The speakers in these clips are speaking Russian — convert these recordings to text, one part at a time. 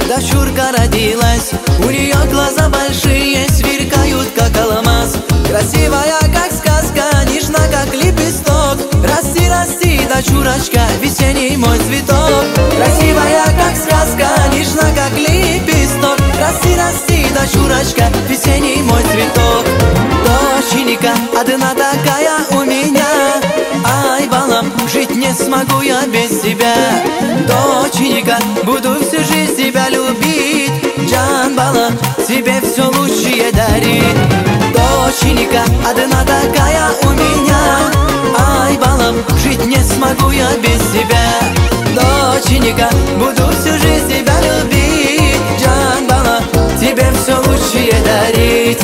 дочурка родилась. У нее глаза большие, сверкают как алмаз. Красивая как сказка, нежна как лепесток. Расти, расти, дочурочка, весенний мой цветок. Красивая как сказка, нежна как лепесток. Расти, расти, дочурочка, весенний мой цветок. Доченька, одна такая у меня. Ай, балам, жить не смогу я без тебя. Доченька, буду всю жизнь тебя любить. Джан, балам, тебе все лучшее дарит. Доченька, одна такая у меня. Ай, балам, жить не смогу я без тебя. Доченька, буду всю жизнь тебя любить. Джан, балам, тебе все лучшее дарит.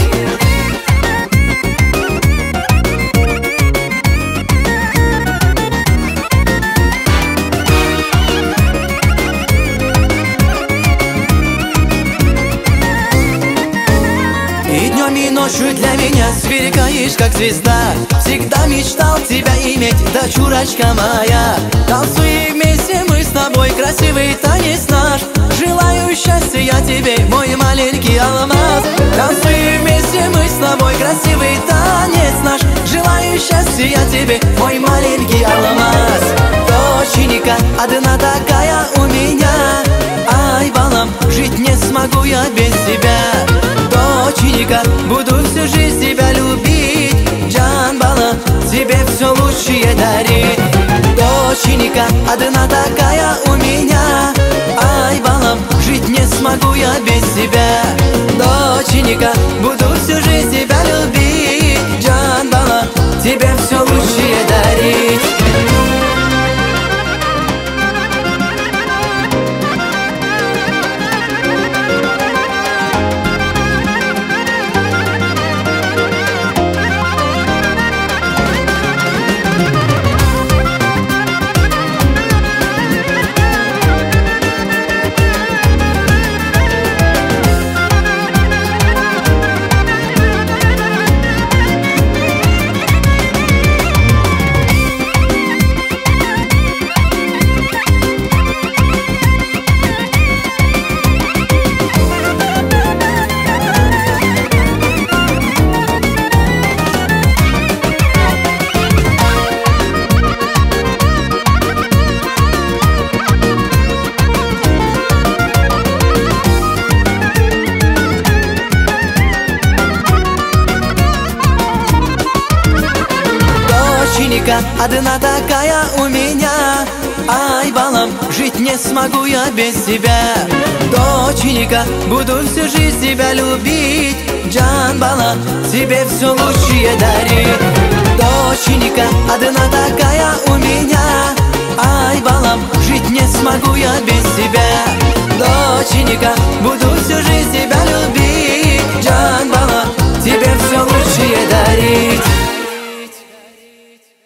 И днем, и ночью для меня сверкаешь, как звезда. Всегда мечтал тебя иметь, дочурочка моя. Танцуй вместе мы с тобой, красивый танец наш. Желаю счастья я тебе, мой маленький алмаз. Танцуй вместе мы с тобой, красивый танец наш. Желаю счастья я тебе, мой маленький алмаз. Доченька, одна такая у меня. Ай, балам, жить не смогу я без тебя. Доченька, буду всю жизнь тебя любить. Джан, балам, тебе все лучшее дарит. Доченька, одна такая у меня. Ай, балам, жить не смогу я без тебя. Доченька, буду всю жизнь тебя любить. Джан, балам, тебе все лучшее дарит. Доченька, одна такая у меня. Ай, балам, жить не смогу я без тебя. Доченька, буду всю жизнь тебя любить. Джан, балам, тебе все лучшее дарит. Доченька, одна такая у